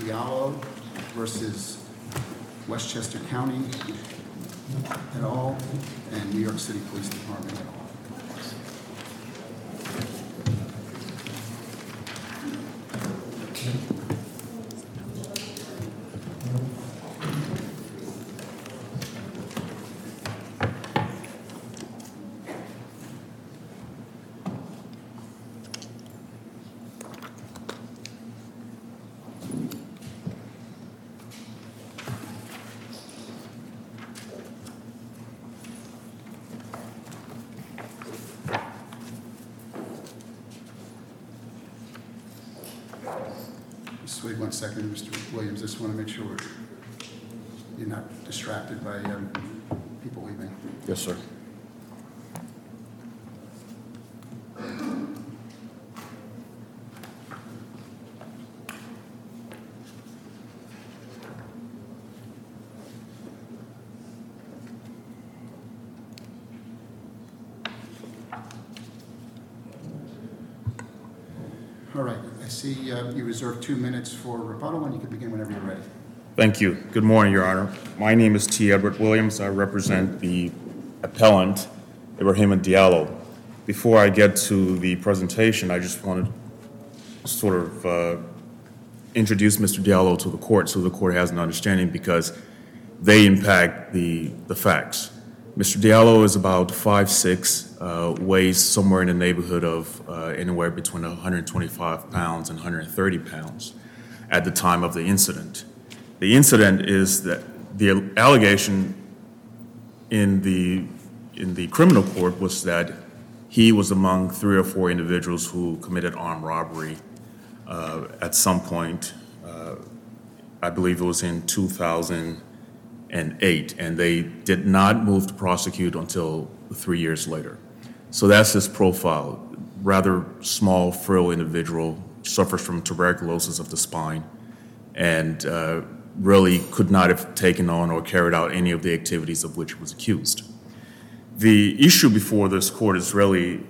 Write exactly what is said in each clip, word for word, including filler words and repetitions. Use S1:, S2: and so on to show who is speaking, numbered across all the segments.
S1: Diallo versus Westchester County et al. And New York City Police Department et al. Just wait one second, Mister Williams. Just want to make sure you're not distracted by um, people leaving.
S2: Yes, sir.
S1: All right. I see uh, you reserved two minutes for rebuttal, and you can begin whenever you're ready.
S2: Thank you. Good morning, Your Honor. My name is T. Edward Williams. I represent the appellant, Ibrahim Diallo. Before I get to the presentation, I just want to sort of uh, introduce Mister Diallo to the court so the court has an understanding, because they impact the, the facts. Mister Diallo is about five foot six, uh, weighs somewhere in the neighborhood of uh, anywhere between one hundred twenty-five pounds and one hundred thirty pounds at the time of the incident. The incident is that the allegation in the in the criminal court was that he was among three or four individuals who committed armed robbery uh, at some point. Uh, I believe it was in two thousand eight, and they did not move to prosecute until three years later. So that's his profile. Rather small, frail individual, suffers from tuberculosis of the spine, and uh, really could not have taken on or carried out any of the activities of which he was accused. The issue before this court is really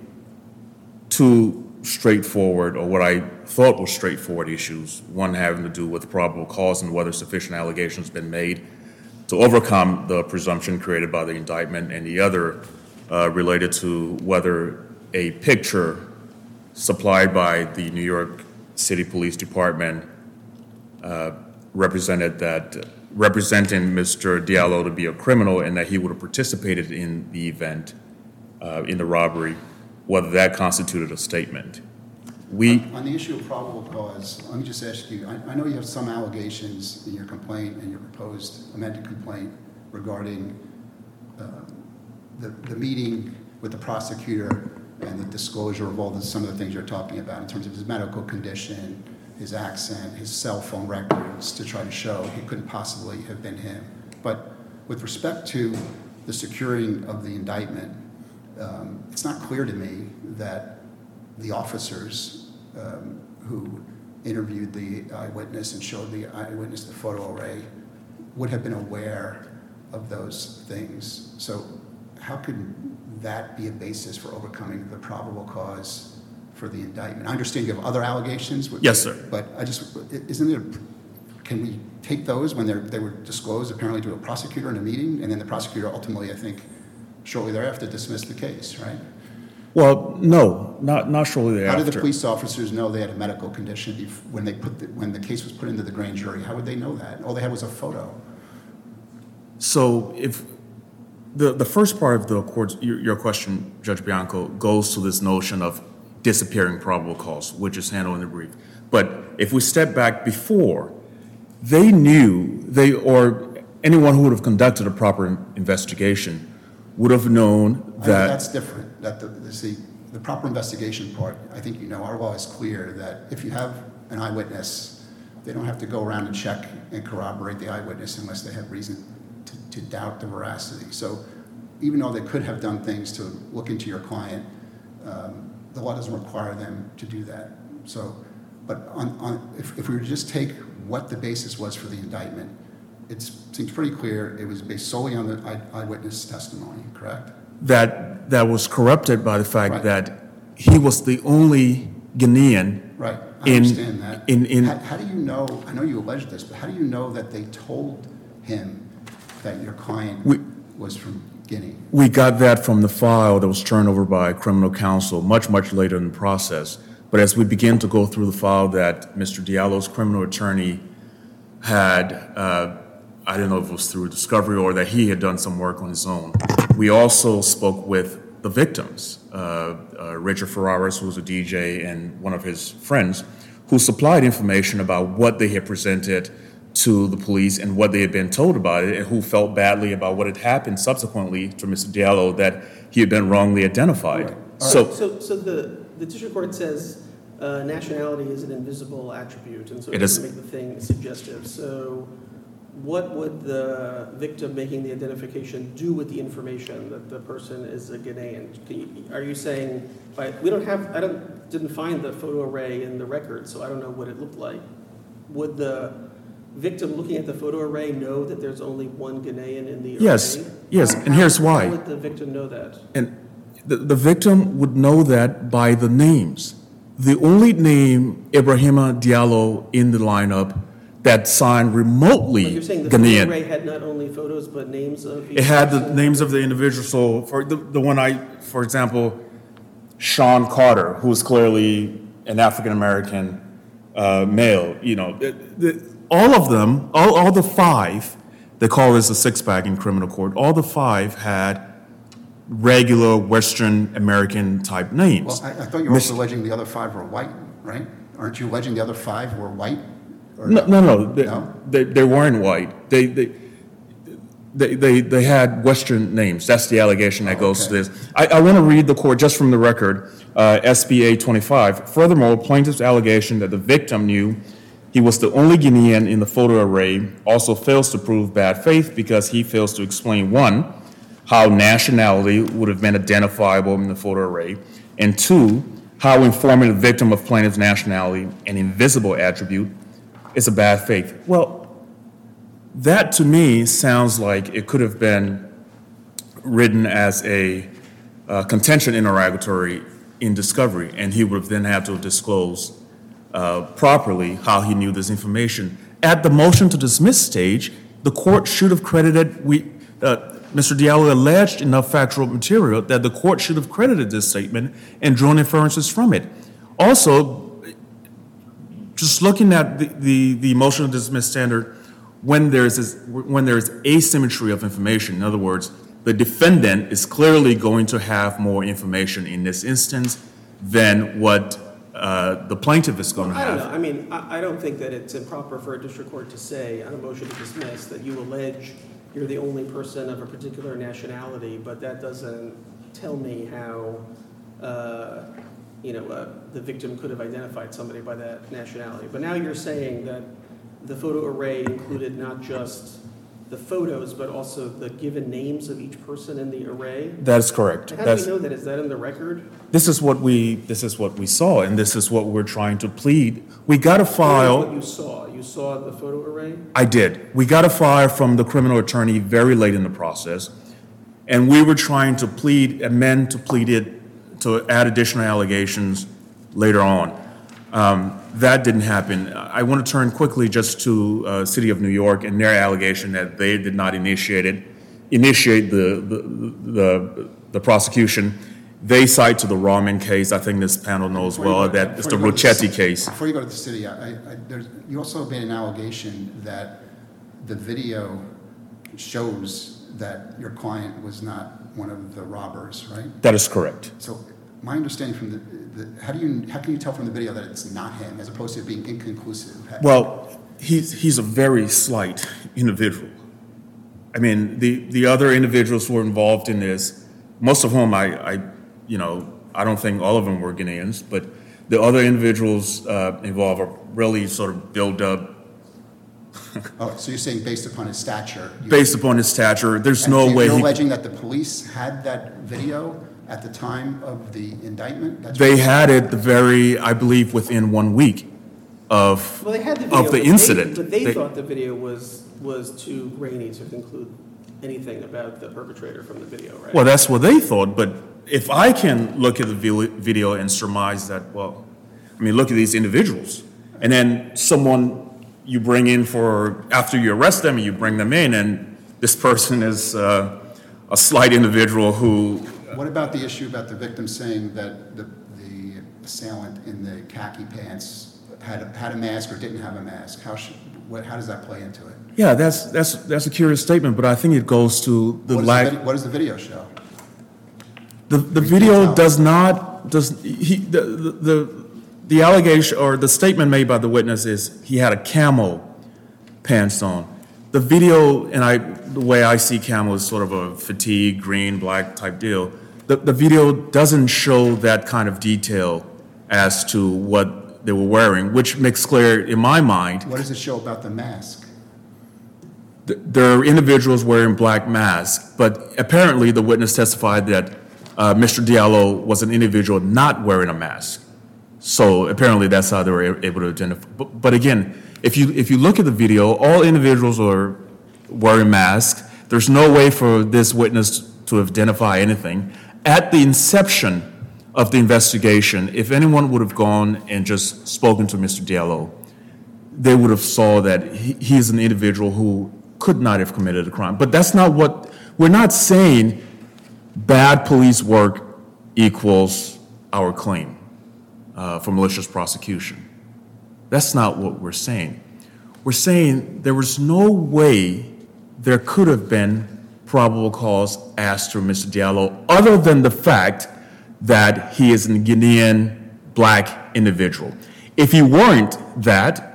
S2: two straightforward, or what I thought were straightforward issues, one having to do with probable cause and whether sufficient allegations have been made to overcome the presumption created by the indictment, and the other uh, related to whether a picture supplied by the New York City Police Department uh, represented that, representing Mister Diallo to be a criminal and that he would have participated in the event, uh, in the robbery, whether that constituted a statement. We,
S1: on, on the issue of probable cause, let me just ask you, I, I know you have some allegations in your complaint and your proposed amended complaint regarding uh, the, the meeting with the prosecutor and the disclosure of all the, some of the things you're talking about in terms of his medical condition, his accent, his cell phone records, to try to show he couldn't possibly have been him. But with respect to the securing of the indictment, um, it's not clear to me that the officers um, who interviewed the eyewitness and showed the eyewitness the photo array would have been aware of those things. So how could that be a basis for overcoming the probable cause for the indictment? I understand you have other allegations.
S2: Yes, sir.
S1: But I just, isn't it, can we take those when they're, they were disclosed apparently to a prosecutor in a meeting, and then the prosecutor ultimately, I think, shortly thereafter dismissed the case, right?
S2: well, no, not, not shortly thereafter.
S1: How did the police officers know they had a medical condition bef- when they put the, when the case was put into the grand jury? How would they know that? All they had was a photo.
S2: So if the, the first part of the court's, your, your question, Judge Bianco, goes to this notion of disappearing probable cause, which is handled in the brief. But if we step back before, they knew, they or anyone who would have conducted a proper investigation would have known
S1: I,
S2: that.
S1: that's different. That the, the, see, the proper investigation part, I think you know, our law is clear that if you have an eyewitness, they don't have to go around and check and corroborate the eyewitness unless they have reason to, to doubt the veracity. So even though they could have done things to look into your client, um, the law doesn't require them to do that. So, but on, on, if, if we were to just take what the basis was for the indictment, it seems pretty clear it was based solely on the eye, eyewitness testimony, correct?
S2: That that was corrupted by the fact
S1: Right.
S2: that he was the only Ghanaian
S1: Right, I
S2: In-
S1: understand that.
S2: in- in-
S1: How, how do you know, I know you alleged this, but how do you know that they told him that your client
S2: We-
S1: was from Guinea?
S2: We got that from the file that was turned over by criminal counsel much, much later in the process. But as we begin to go through the file that Mister Diallo's criminal attorney had, uh, I don't know if it was through discovery or that he had done some work on his own. We also spoke with the victims, uh, uh, Richard Ferraris, who was a D J, and one of his friends, who supplied information about what they had presented to the police and what they had been told about it, and who felt badly about what had happened subsequently to Mister Diallo, that he had been wrongly identified.
S1: Right.
S2: So,
S3: So, so the, the district court says uh, nationality is an invisible attribute, and so it
S2: It is.
S3: doesn't make the thing suggestive. So what would the victim making the identification do with the information that the person is a Ghanaian? Can you, are you saying, by, we don't have, I don't, didn't find the photo array in the record, so I don't know what it looked like. Would the victim looking at the photo array know that there's only one Ghanaian in the array?
S2: Yes, yes,
S3: How-
S2: and here's
S3: how-
S2: why.
S3: How would the victim know that?
S2: and the, the victim would know that by the names. The only name Ibrahima Diallo in the lineup that signed remotely
S3: But you're saying the photo
S2: Ghanaian.
S3: array had not only photos, but names of each
S2: It had the
S3: person?
S2: names of the individuals. So for the, the one I, for example, Sean Carter, who is clearly an African-American uh, male, you know, the, the, all of them, all, all the five, they call this a six-pack in criminal court, all the five had regular Western American type names.
S1: Well, I, I thought you were also alleging the other five were white, right? Aren't you alleging the other five were white? Or
S2: No, no, no. They,
S1: No?
S2: they, they weren't white. They, they, they, they, they had Western names. That's the allegation that
S1: Oh,
S2: goes to
S1: okay.
S2: this. I, I want to read the court just from the record, uh, S B A twenty-five. Furthermore, plaintiff's allegation that the victim knew he was the only Guinean in the photo array also fails to prove bad faith because he fails to explain, one, how nationality would have been identifiable in the photo array, and two, how informing the victim of plaintiff's nationality, an invisible attribute, is a bad faith. Well, that to me sounds like it could have been written as a uh, contention interrogatory in discovery, and he would have then had to disclose uh, properly how he knew this information. At the motion to dismiss stage, the court should have credited, we, uh, Mister Diallo alleged enough factual material that the court should have credited this statement and drawn inferences from it. Also, just looking at the, the, the motion to dismiss standard, when there's this, when there's asymmetry of information, in other words, the defendant is clearly going to have more information in this instance than what uh, the plaintiff is going to
S3: I don't know.
S2: have.
S3: I mean, I, I don't think that it's improper for a district court to say on a motion to dismiss that you allege you're the only person of a particular nationality, but that doesn't tell me how, uh, you know, uh, the victim could have identified somebody by that nationality. But now you're saying that the photo array included not just the photos, but also the given names of each person in the array.
S2: That is correct.
S3: How do
S2: That's,
S3: we know that? Is that in the record?
S2: this is what we this is what we saw, and this is what we're trying to plead. We got a
S3: What
S2: file.
S3: you saw? You saw the photo array?
S2: I did. We got a file from the criminal attorney very late in the process, and we were trying to plead, amend to plead it, to add additional allegations later on. Um, that didn't happen. I want to turn quickly just to uh, City of New York and their allegation that they did not initiate it, initiate the the, the, the prosecution. They cite to the Rahman case. I think this panel knows
S1: Before you
S2: well
S1: go-
S2: that it's the
S1: before you go to
S2: Rocchetti
S1: ci-
S2: case.
S1: Before you go to the city, I, I, there's, you also made an allegation that the video shows that your client was not one of the robbers, right?
S2: That is correct.
S1: So my understanding from the, the how do you, how can you tell from the video that it's not him as opposed to it being inconclusive?
S2: Well, he's, he's a very slight individual. I mean, the, the other individuals who were involved in this, most of whom I, I, you know, I don't think all of them were Ghanaians, but the other individuals uh, involved are really sort of built up
S1: Oh, so you're saying based upon his stature? you-
S2: based upon his stature. There's
S1: and
S2: no
S1: you-
S2: way
S1: You're
S2: he,
S1: alleging that the police had that video at the time of the indictment? That's
S2: they
S1: what-
S2: had it the very, I believe, within one week of,
S3: Well, they had the video.
S2: of the
S3: but they-
S2: incident.
S3: But they
S2: They-
S3: thought the video was, was too grainy to conclude anything about the perpetrator from the video, right?
S2: Well, that's what they thought, but if I can look at the vi- video and surmise that, well, I mean, look at these individuals. And then someone you bring in for, after you arrest them, you bring them in, and this person is uh, a slight individual who.
S1: What about the issue about the victim saying that the, the assailant in the khaki pants had a, had a mask or didn't have a mask? How should, what, how does that play into it?
S2: Yeah, that's, that's, that's a curious statement, but I think it goes to the
S1: What does
S2: lack.
S1: the, vid- what does the video show?
S2: The, the
S1: We can't
S2: video
S1: tell.
S2: does not, does, he, the, the, the the allegation, or the statement made by the witness is he had a camo pants on. The video, and I, the way I see camo is sort of a fatigue, green, black type deal. The, the video doesn't show that kind of detail as to what they were wearing, which makes clear in my mind,
S1: What does it show about the mask?
S2: th- there are individuals wearing black masks, but apparently the witness testified that uh, Mister Diallo was an individual not wearing a mask. So apparently that's how they were able to identify. But, but again, if you if you look at the video, all individuals are wearing masks. There's no way for this witness to identify anything. At the inception of the investigation, if anyone would have gone and just spoken to Mister Diallo, they would have saw that he, he is an individual who could not have committed a crime. But that's not what, we're not saying bad police work equals our claim uh, for malicious prosecution. That's not what we're saying. We're saying there was no way there could have been probable cause asked to Mister Diallo other than the fact that he is a Guinean black individual. If he weren't that,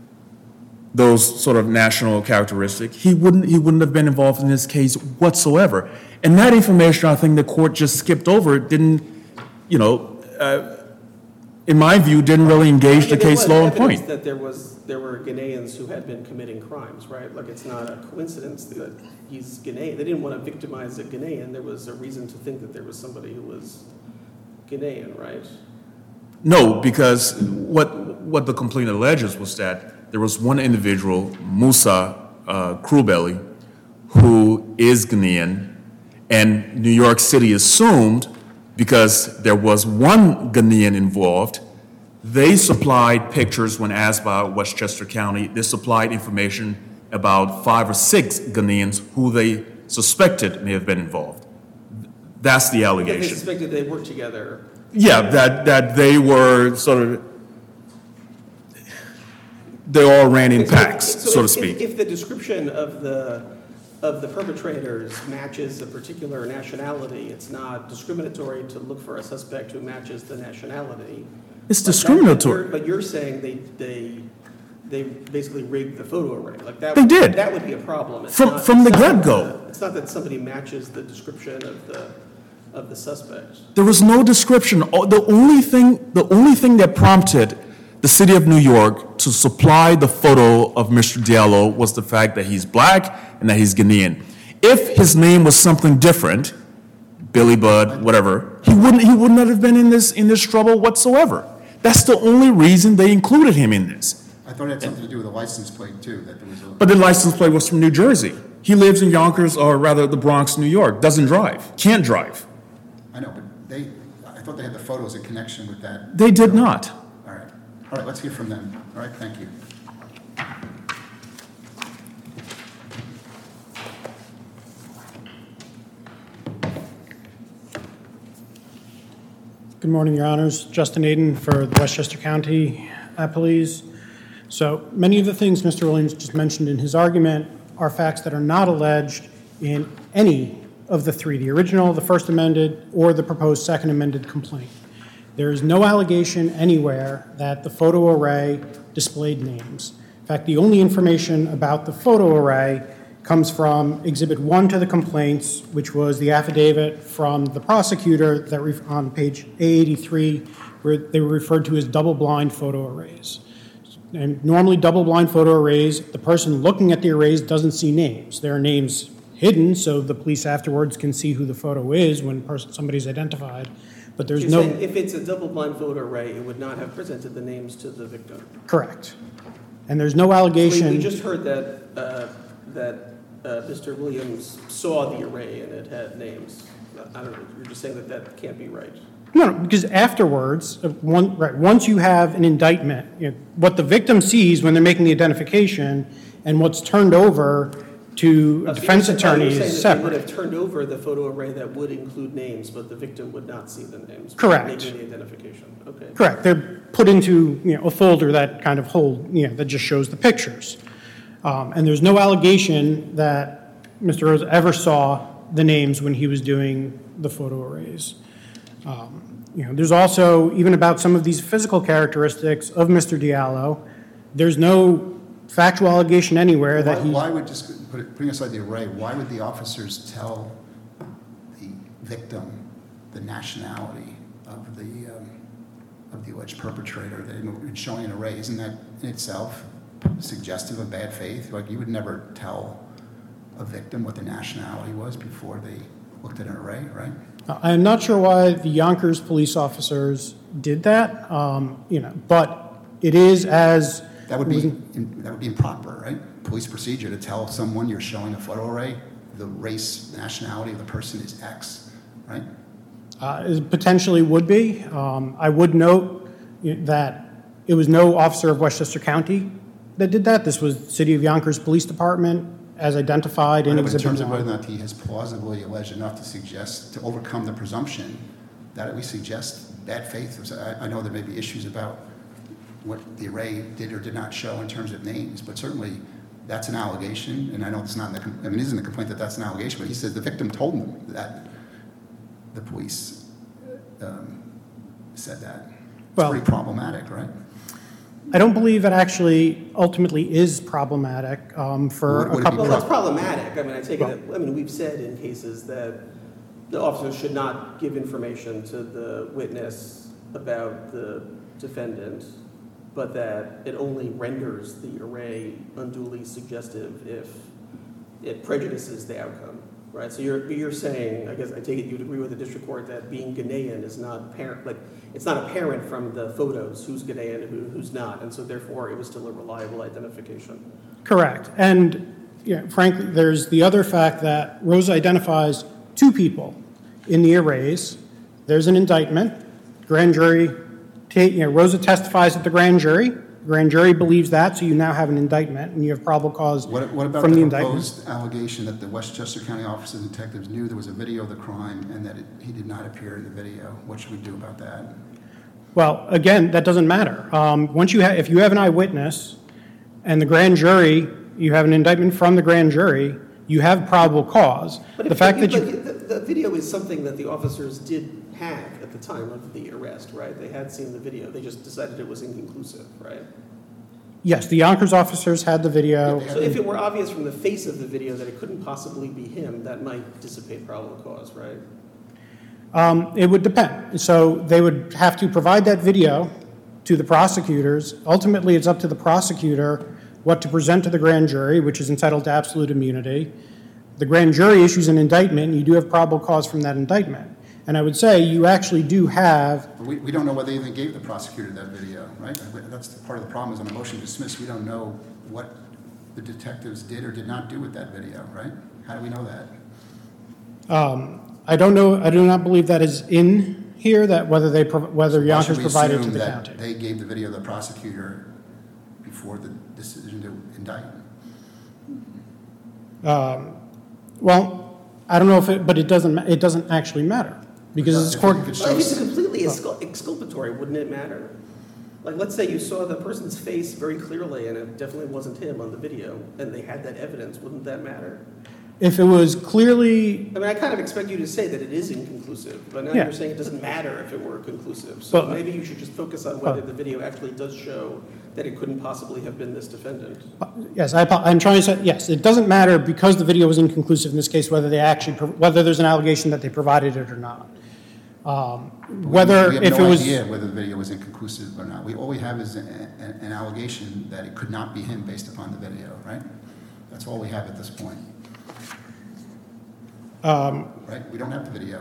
S2: those sort of national characteristics, he wouldn't he wouldn't have been involved in this case whatsoever. And that information, I think the court just skipped over. It didn't, you know, uh, in my view, didn't really engage the
S3: Yeah, there
S2: case
S3: was
S2: law in
S3: evidence
S2: point.
S3: that there was, there were Ghanaians who had been committing crimes, right? Like, it's not a coincidence that he's Ghanaian. They didn't want to victimize a Ghanaian. There was a reason to think that there was somebody who was Ghanaian, right?
S2: No, because what what the complaint alleges was that there was one individual, Musa uh, Krubeli, who is Ghanaian, and New York City assumed, because there was one Ghanaian involved, they supplied pictures when asked by Westchester County. They supplied information about five or six Ghanaians who they suspected may have been involved. That's the
S3: Because they
S2: allegation.
S3: suspected they worked together.
S2: Yeah, that, that they were sort of, they all ran in packs, so to
S3: if-
S2: speak.
S3: If the description of the, of the perpetrators matches a particular nationality, it's not discriminatory to look for a suspect who matches the nationality.
S2: It's
S3: Like that-
S2: discriminatory.
S3: But you're saying they, they, they basically rigged the photo array, like that.
S2: They
S3: would-
S2: did.
S3: That would be a problem. It's
S2: From-
S3: not-
S2: from the
S3: it's not
S2: get-go.
S3: that- It's not that somebody matches the description of the, of the suspect.
S2: There was no description. Oh, The only thing, the only thing that prompted the city of New York to supply the photo of Mister Diallo was the fact that he's black and that he's Ghanaian. If his name was something different, Billy Budd, whatever, he wouldn't, he would not have been in this, in this trouble whatsoever. That's the only reason they included him in this.
S1: I thought it had something to do with the license plate too, that there was a.
S2: But the license plate was from New Jersey. He lives in Yonkers, or rather the Bronx, New York, doesn't drive, can't drive.
S1: I know, but they, I thought they had the photos in connection with that.
S2: They did not.
S1: All right, all right, let's hear from them. All right, thank you.
S4: Good morning, Your Honors. Justin Aiden for the Westchester County uh, Police. So many of the things Mister Williams just mentioned in his argument are facts that are not alleged in any of the three, the original, the first amended, or the proposed second amended complaint. There is no allegation anywhere that the photo array displayed names. In fact, the only information about the photo array comes from Exhibit one to the complaints, which was the affidavit from the prosecutor that re- on page A eighty-three, where they were referred to as double-blind photo arrays. And normally, double-blind photo arrays, the person looking at the arrays doesn't see names. There are names hidden, so the police afterwards can see who the photo is when person, somebody's identified. But there's
S3: You're
S4: no...
S3: saying if it's a double-blind photo array, it would not have presented the names to the victim.
S4: Correct. And there's no
S3: We,
S4: allegation...
S3: we just heard that, uh, that uh, Mister Williams saw the array and it had names. I don't know, you're just saying that that can't be right.
S4: No, no, because afterwards, uh, one, right, once you have an indictment, you know, what the victim sees when they're making the identification and what's turned over to a
S3: Uh, so
S4: defense
S3: you're saying-
S4: attorney
S3: you're saying
S4: is
S3: that They would
S4: separate.
S3: have turned over the photo array that would include names, but the victim would not see the names.
S4: Correct.
S3: Making the identification, okay.
S4: Correct. They're put into, you know, a folder that kind of hold, you know, that just shows the pictures. Um, and there's no allegation that Mister Rose ever saw the names when he was doing the photo arrays. Um, you know, there's also, even about some of these physical characteristics of Mister Diallo, there's no factual allegation anywhere
S1: Why,
S4: that he.
S1: why would, just put it- putting aside the array, why would the officers tell the victim the nationality of the, um, of the alleged perpetrator that in showing an array? Isn't that in itself suggestive of bad faith? Like, you would never tell a victim what the nationality was before they looked at an array, right?
S4: I'm not sure why the Yonkers police officers did that, um, you know, but it is as.
S1: That would be, that would be improper, right? Police procedure to tell someone you're showing a photo array, the race, nationality of the person is X, right?
S4: Uh, it potentially would be. Um, I would note that it was no officer of Westchester County that did that. This was City of Yonkers Police Department as identified in
S1: Right, but in
S4: Exhibit
S1: terms of
S4: one.
S1: whether or not he has plausibly alleged enough to suggest, to overcome the presumption, that at least suggests bad faith. So I, I know there may be issues about what the array did or did not show in terms of names, but certainly that's an allegation, and I know it's not in the, com- I mean, it isn't a complaint that that's an allegation, but he says the victim told him that the police um, said that. It's
S4: Well-
S1: pretty problematic, right?
S4: I don't believe it actually ultimately is problematic um, for
S1: Would- would
S4: a
S1: it
S4: couple
S1: be
S3: Well,
S4: of.
S3: that's problematic. I mean, I take
S4: Well-
S3: it, I mean, we've said in cases that the officers should not give information to the witness about the defendant, but that it only renders the array unduly suggestive if it prejudices the outcome, right? So you're, you're saying, I guess I take it you'd agree with the district court that being Ghanaian is not apparent, like, it's not apparent from the photos who's Ghanaian and who, who's not, and so therefore it was still a reliable identification.
S4: Correct. And you know, frankly, there's the other fact that Rosa identifies two people in the arrays. There's an indictment. Grand jury, ta- you know, Rosa testifies at the grand jury. Grand jury believes that, so you now have an indictment, and you have probable cause
S1: What, what about
S4: from
S1: the
S4: the indictment.
S1: proposed allegation that the Westchester County officers and detectives knew there was a video of the crime and that it, he did not appear in the video? What should we do about that?
S4: Well, again, that doesn't matter. Um, once you have, if you have an eyewitness and the grand jury, you have an indictment from the grand jury, you have probable cause.
S3: But
S4: The
S3: if,
S4: fact
S3: but
S4: that you,
S3: the, the video is something that the officers did have at the time of the arrest, right? They had seen the video. They just decided it was inconclusive, right?
S4: yes, the Yonkers officers had the video.
S3: So if it were obvious from the face of the video that it couldn't possibly be him, that might dissipate probable cause, right?
S4: Um, it would depend. So they would have to provide that video to the prosecutors. Ultimately, it's up to the prosecutor what to present to the grand jury, which is entitled to absolute immunity. The grand jury issues an indictment, and you do have probable cause from that indictment. And I would say you actually do have,
S1: We, we don't know whether they even gave the prosecutor that video, right? That's the part of the problem is on a motion to dismiss, we don't know what the detectives did or did not do with that video, right? How do we know that?
S4: um, I don't know, I do not believe that is in here, that whether they, prov- whether
S1: Why should
S4: Yonkers
S1: we
S4: provided to
S1: assume
S4: the
S1: that
S4: county.
S1: They gave the video to the prosecutor before the decision to indict.
S4: Um, Well, I don't know if it, but it doesn't, ma- it doesn't actually matter. Because it's
S1: If it-
S4: court,
S1: if it
S3: Well, if it's
S1: shows-
S3: completely excul- exculpatory, wouldn't it matter? Like, let's say you saw the person's face very clearly and it definitely wasn't him on the video, and they had that evidence, wouldn't that matter?
S4: if it was clearly,
S3: I mean, I kind of expect you to say that it is inconclusive, but now
S4: Yeah.
S3: you're saying it doesn't matter if it were conclusive. So
S4: Well,
S3: maybe you should just focus on whether
S4: uh,
S3: the video actually does show that it couldn't possibly have been this defendant.
S4: yes, I, apo- I'm trying to say, yes, it doesn't matter because the video was inconclusive in this case, whether they actually, pro- whether there's an allegation that they provided it or not. Um, Whether,
S1: We have
S4: if it
S1: no
S4: was,
S1: idea whether the video was inconclusive or not. We, all we have is a- a- an allegation that it could not be him based upon the video, right? That's all we have at this point,
S4: um,
S1: right? We don't have the video.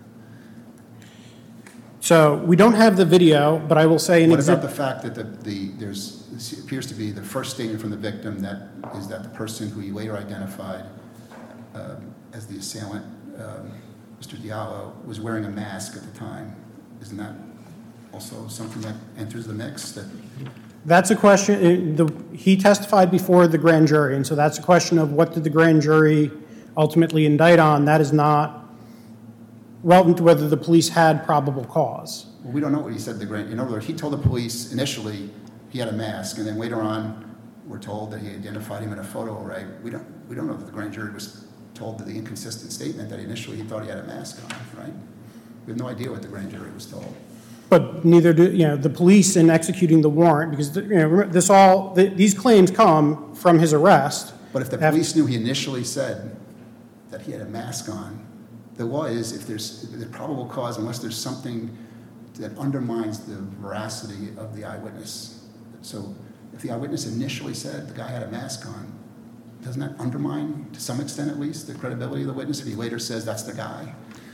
S4: so we don't have the video, but I will say in
S1: What about
S4: exhibit,
S1: the fact that the, the, there's, this appears to be the first statement from the victim that is that the person who he later identified um, as the assailant, um, Mister Diallo, was wearing a mask at the time isn't that also something that enters the mix? That
S4: That's a question, uh, the, he testified before the grand jury, and so that's a question of what did the grand jury ultimately indict on. That is not relevant to whether the police had probable cause.
S1: Well, we don't know what he said to the grand. In other words, he told the police initially he had a mask, and then later on, we're told that he identified him in a photo array. We don't we don't know that the grand jury was told the inconsistent statement that initially he thought he had a mask on, right? We have no idea what the grand jury was told.
S4: But neither do, you know, the police in executing the warrant, because, you know, this all, the, these claims come from his arrest.
S1: But if the
S4: After-
S1: police knew he initially said that he had a mask on, the law is if there's the probable cause, unless there's something that undermines the veracity of the eyewitness. So if the eyewitness initially said the guy had a mask on, doesn't that undermine, to some extent at least, the credibility of the witness if he later says that's the guy?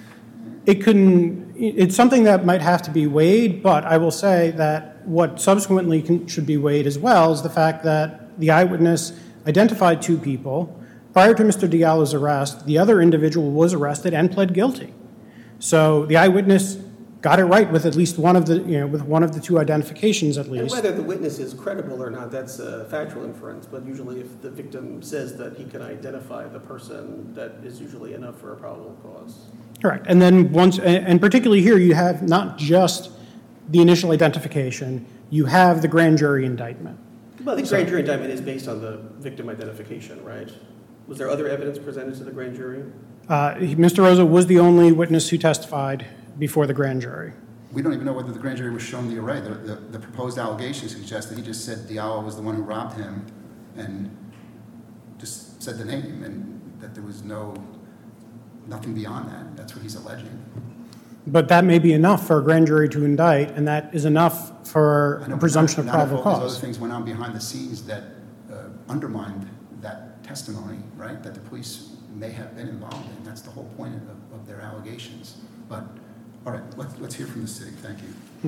S4: It can, it's something that might have to be weighed, but I will say that what subsequently can, should be weighed as well is the fact that the eyewitness identified two people. Prior to Mister Diallo's arrest, the other individual was arrested and pled guilty. So the eyewitness got it right with at least one of the, you know, with one of the two identifications at
S3: And
S4: least.
S3: whether the witness is credible or not, that's a factual inference, but usually if the victim says that he can identify the person, that is usually enough for a probable cause.
S4: Correct. And then once, and and particularly here, you have not just the initial identification, you have the grand jury indictment.
S3: Well, the grand jury indictment is based on the victim identification, right? Was there other evidence presented to the grand jury?
S4: Uh, he- Mister Rosa was the only witness who testified before the grand jury.
S1: We don't even know whether the grand jury was shown the array. The, the, the proposed allegation suggests that he just said Diallo was the one who robbed him and just said the name, and that there was no, nothing beyond that. That's what he's alleging.
S4: But that may be enough for a grand jury to indict, and that is enough for
S1: I know,
S4: a
S1: but
S4: presumption
S1: not-
S4: of
S1: not if
S4: probable
S1: all these
S4: cause.
S1: other things went on behind the scenes that uh, undermined that testimony, right? That the police may have been involved in. That's the whole point of, of their allegations. But, all right, let's, let's hear from the city. Thank you.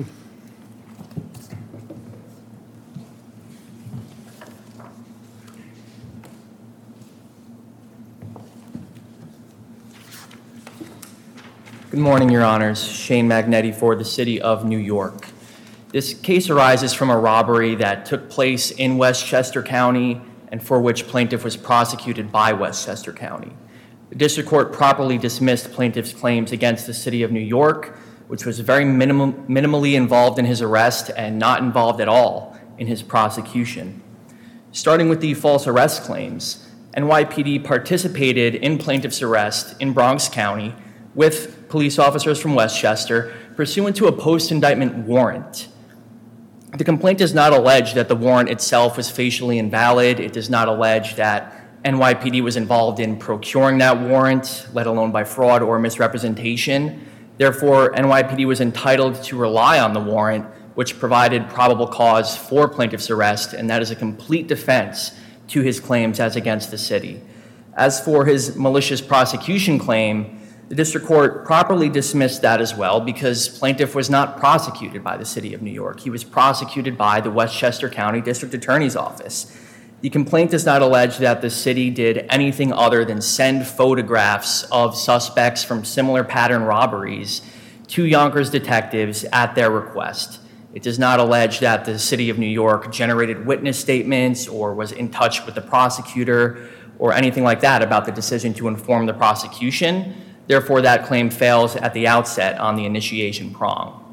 S5: Good morning, Your Honors. Shane Magnetti for the City of New York. This case arises from a robbery that took place in Westchester County and for which plaintiff was prosecuted by Westchester County. The district court properly dismissed plaintiff's claims against the City of New York, which was very minim- minimally involved in his arrest and not involved at all in his prosecution. Starting with the false arrest claims, N Y P D participated in plaintiff's arrest in Bronx County with police officers from Westchester pursuant to a post-indictment warrant. The complaint does not allege that the warrant itself was facially invalid. It does not allege that N Y P D was involved in procuring that warrant, let alone by fraud or misrepresentation. Therefore, N Y P D was entitled to rely on the warrant, which provided probable cause for plaintiff's arrest, and that is a complete defense to his claims as against the city. As for his malicious prosecution claim, the district court properly dismissed that as well because plaintiff was not prosecuted by the City of New York. He was prosecuted by the Westchester County District Attorney's Office. The complaint does not allege that the city did anything other than send photographs of suspects from similar pattern robberies to Yonkers detectives at their request. It does not allege that the City of New York generated witness statements or was in touch with the prosecutor or anything like that about the decision to inform the prosecution. Therefore, that claim fails at the outset on the initiation prong.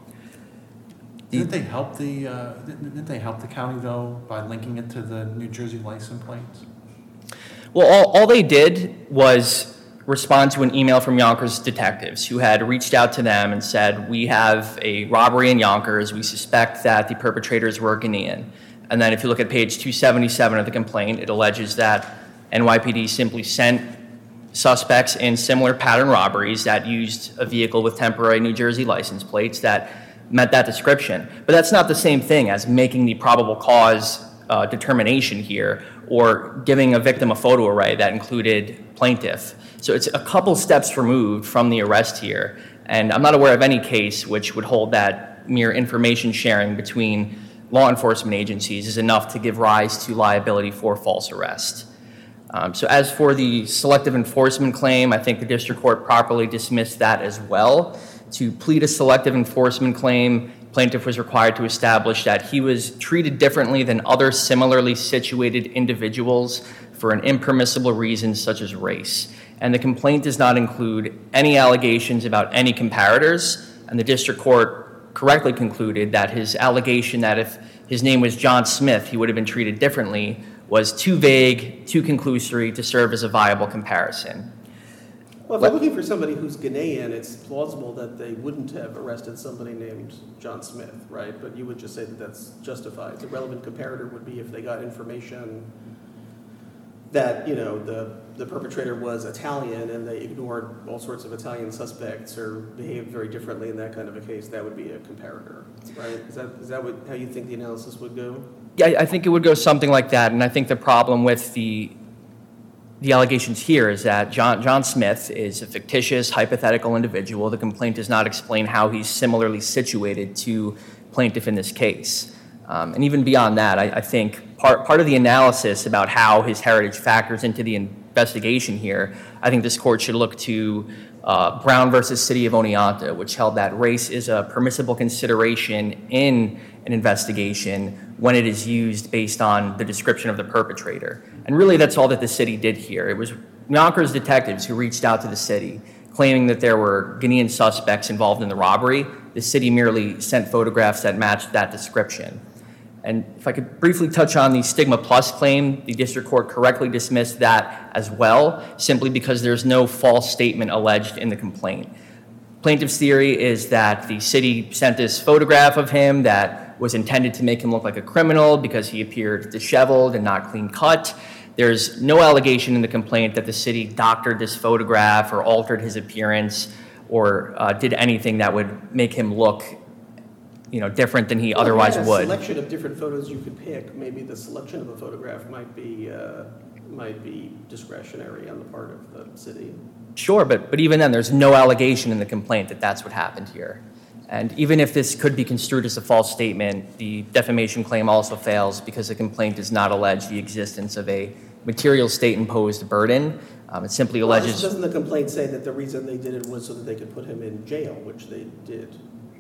S6: Didn't they help the, uh, didn't didn't they help the county, though, by linking it to the New Jersey license plates?
S5: Well, all, all they did was respond to an email from Yonkers detectives who had reached out to them and said, we have a robbery in Yonkers. We suspect that the perpetrators were Ghanaian. And then if you look at page two seventy-seven of the complaint, it alleges that N Y P D simply sent suspects in similar pattern robberies that used a vehicle with temporary New Jersey license plates that met that description. But that's not the same thing as making the probable cause uh, determination here or giving a victim a photo array that included plaintiff. So it's a couple steps removed from the arrest here. And I'm not aware of any case which would hold that mere information sharing between law enforcement agencies is enough to give rise to liability for false arrest. Um, so as for the selective enforcement claim, I think the district court properly dismissed that as well. To plead a selective enforcement claim, plaintiff was required to establish that he was treated differently than other similarly situated individuals for an impermissible reason such as race. And the complaint does not include any allegations about any comparators, and the district court correctly concluded that his allegation that if his name was John Smith, he would have been treated differently was too vague, too conclusory to serve as a viable comparison.
S3: Well, if they're looking for somebody who's Ghanaian, it's plausible that they wouldn't have arrested somebody named John Smith, right? But you would just say that that's justified. The relevant comparator would be if they got information that, you know, the, the perpetrator was Italian and they ignored all sorts of Italian suspects or behaved very differently in that kind of a case, that would be a comparator, right? Is that, is that what, how you think the analysis would go?
S5: Yeah, I think it would go something like that, and I think the problem with the The allegations here is that John, John Smith is a fictitious, hypothetical individual. The complaint does not explain how he's similarly situated to plaintiff in this case. Um, and even beyond that, I, I think part, part of the analysis about how his heritage factors into the investigation here, I think this court should look to uh, Brown versus City of Oneonta, which held that race is a permissible consideration in an investigation when it is used based on the description of the perpetrator. And really, that's all that the city did here. It was Yonkers detectives who reached out to the city, claiming that there were Ghanaian suspects involved in the robbery. The city merely sent photographs that matched that description. And if I could briefly touch on the Stigma Plus claim, the district court correctly dismissed that as well, simply because there's no false statement alleged in the complaint. Plaintiff's theory is that the city sent this photograph of him that was intended to make him look like a criminal because he appeared disheveled and not clean cut. There's no allegation in the complaint that the city doctored this photograph or altered his appearance or uh, did anything that would make him look, you know, different than he
S3: Well,
S5: otherwise
S3: if you had
S5: would.
S3: a selection of different photos you could pick. Maybe the selection of a photograph might be uh, might be discretionary on the part of the city.
S5: Sure, but, but even then, there's no allegation in the complaint that that's what happened here. And even if this could be construed as a false statement, the defamation claim also fails because the complaint does not allege the existence of a material state-imposed burden. Um, it simply
S3: Well,
S5: alleges...
S3: doesn't the complaint say that the reason they did it was so that they could put him in jail, which they did?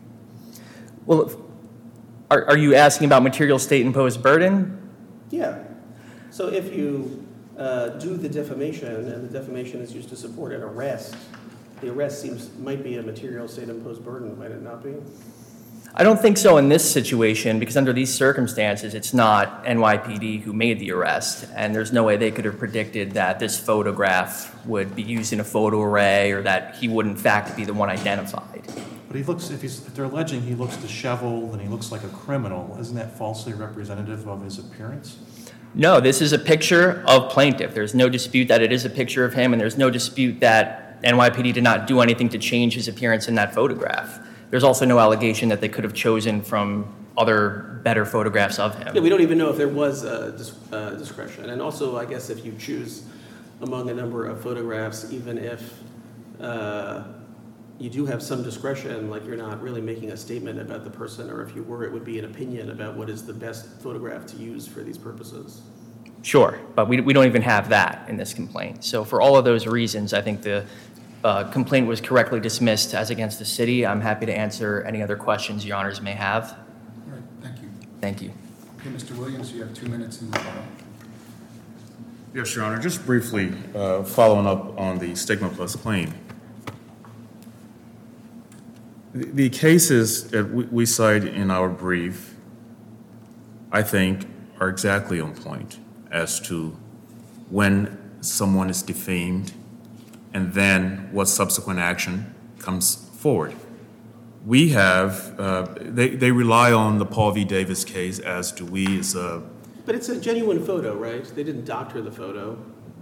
S5: Well, are, are you asking about material state-imposed burden?
S3: Yeah. So if you uh, do the defamation and the defamation is used to support an arrest, the arrest seems might be a material state-imposed burden, might it not be?
S5: I don't think so in this situation because under these circumstances, it's not N Y P D who made the arrest, and there's no way they could have predicted that this photograph would be used in a photo array or that he would in fact be the one identified.
S6: But he looks, if he's, if they're alleging he looks disheveled and he looks like a criminal, isn't that falsely representative of his appearance?
S5: No, this is a picture of plaintiff. There's no dispute that it is a picture of him, and there's no dispute that N Y P D did not do anything to change his appearance in that photograph. There's also no allegation that they could have chosen from other better photographs of him.
S3: Yeah, we don't even know if there was a dis- uh, discretion. And also, I guess if you choose among a number of photographs, even if uh, you do have some discretion, like you're not really making a statement about the person, or if you were, it would be an opinion about what is the best photograph to use for these purposes.
S5: Sure, but we, we don't even have that in this complaint. So for all of those reasons, I think the uh, complaint was correctly dismissed as against the city. I'm happy to answer any other questions your honors may have.
S1: All right, thank you.
S5: Thank you.
S1: Okay, Mister Williams, you have two minutes in the rebuttal.
S2: Yes, Your Honor, just briefly, uh, following up on the Stigma Plus claim. The the cases that we we cite in our brief, I think, are exactly on point as to when someone is defamed and then what subsequent action comes forward. We have, uh, they, they rely on the Paul V. Davis case, as do we, as a
S3: But it's a genuine photo, right? They didn't doctor the photo.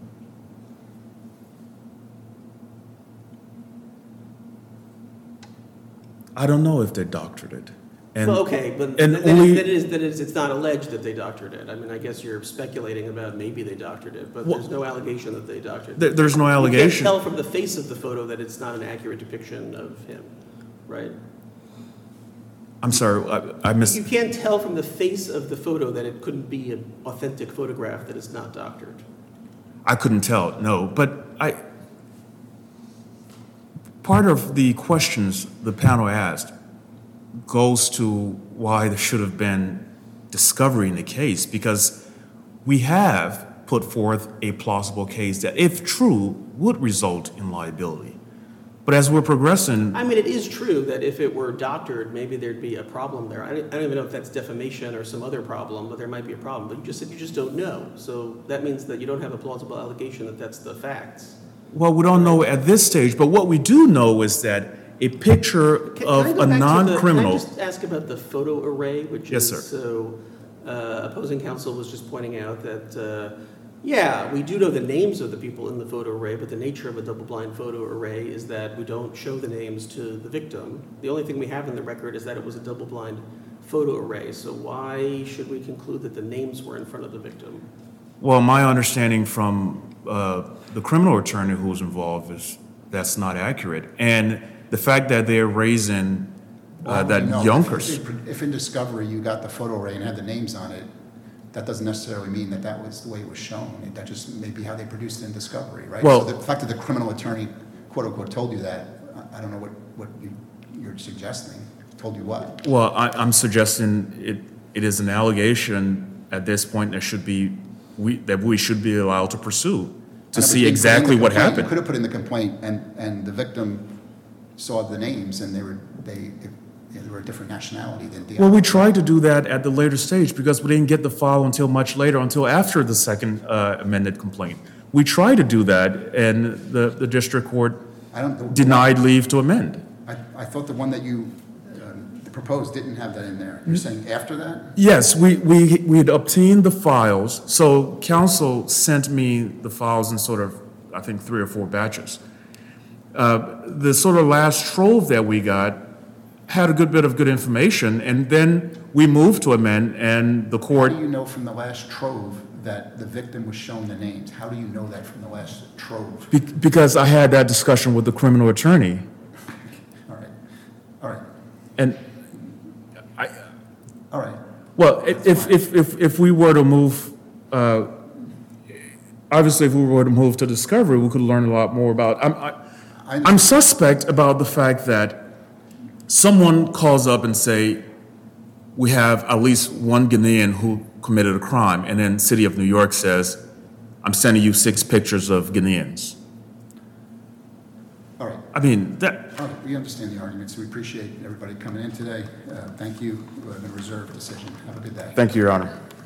S2: I don't know if they doctored it. And,
S3: Well, okay, but
S2: and
S3: then, then,
S2: only,
S3: it is, then it's, it's not alleged that they doctored it. I mean, I guess you're speculating about maybe they doctored it, but
S2: Well,
S3: there's no allegation that they doctored it.
S2: there- there's no
S3: You
S2: allegation.
S3: can't tell from the face of the photo that it's not an accurate depiction of him, right?
S2: I'm sorry, I, I missed.
S3: You can't tell from the face of the photo that it couldn't be an authentic photograph that is not doctored.
S2: I couldn't tell, no, but I, part of the questions the panel asked goes to why there should have been discovery in the case, because we have put forth a plausible case that, if true, would result in liability. But as we're progressing,
S3: I mean, it is true that if it were doctored, maybe there'd be a problem there. I don't, I don't even know if that's defamation or some other problem, but there might be a problem. But you just said you just don't know. So that means that you don't have a plausible allegation that that's the facts.
S2: well, we don't know at this stage, but what we do know is that a picture
S3: Can- can I
S2: of
S3: go
S2: a
S3: back to the-
S2: non-criminal.
S3: Can I just ask about the photo array, which
S2: Yes,
S3: is,
S2: sir.
S3: so uh, opposing counsel was just pointing out that, uh, yeah, we do know the names of the people in the photo array, but the nature of a double-blind photo array is that we don't show the names to the victim. The only thing we have in the record is that it was a double-blind photo array. So why should we conclude that the names were in front of the victim?
S2: Well, my understanding from uh, the criminal attorney who was involved is that's not accurate. And the fact that they're raising uh, that
S1: No, if-
S2: Yonkers.
S1: If if in discovery you got the photo array and had the names on it, that doesn't necessarily mean that that was the way it was shown. That just may be how they produced it in discovery, right?
S2: Well-
S1: So the fact that the criminal attorney, quote unquote, told you that, I- I don't know what, what you, you're suggesting. Told you what?
S2: Well, I, I'm suggesting it, it is an allegation at this point that should be, we, that we should be allowed to pursue,
S1: I
S2: to
S1: know, but
S2: see
S1: you didn't put in
S2: exactly
S1: the
S2: what
S1: complaint. You
S2: happened.
S1: could have put in the complaint and, and the victim saw the names and they were, they, you know, they were a different nationality than Diallo.
S2: Well, we tried to do that at the later stage because we didn't get the file until much later, until after the second uh, amended complaint. We tried to do that, and the, the district court
S1: I don't. the-
S2: denied leave to amend.
S1: I, I thought the one that you um, proposed didn't have that in there. You're saying after that?
S2: Yes, we, we, we had obtained the files, so counsel sent me the files in sort of, I think, three or four batches. Uh, the sort of last trove that we got had a good bit of good information, and then we moved to amend, and the
S1: How
S2: court,
S1: do you know from the last trove that the victim was shown the names? How do you know that from the last trove?
S2: be- because I had that discussion with the criminal attorney,
S1: All right, all right,
S2: and I,
S1: all right.
S2: well, if, if, if, if we were to move, uh, obviously, if we were to move to discovery, we could learn a lot more about, I'm, I,
S1: I-
S2: I'm suspect about the fact that someone calls up and say, we have at least one Ghanaian who committed a crime, and then City of New York says, I'm sending you six pictures of Ghanaians.
S1: All right,
S2: I mean, that,
S1: all right, we understand the arguments. We appreciate everybody coming in today. Uh, Thank you. We have a reserved decision. Have a good day.
S2: thank you, Your Honor.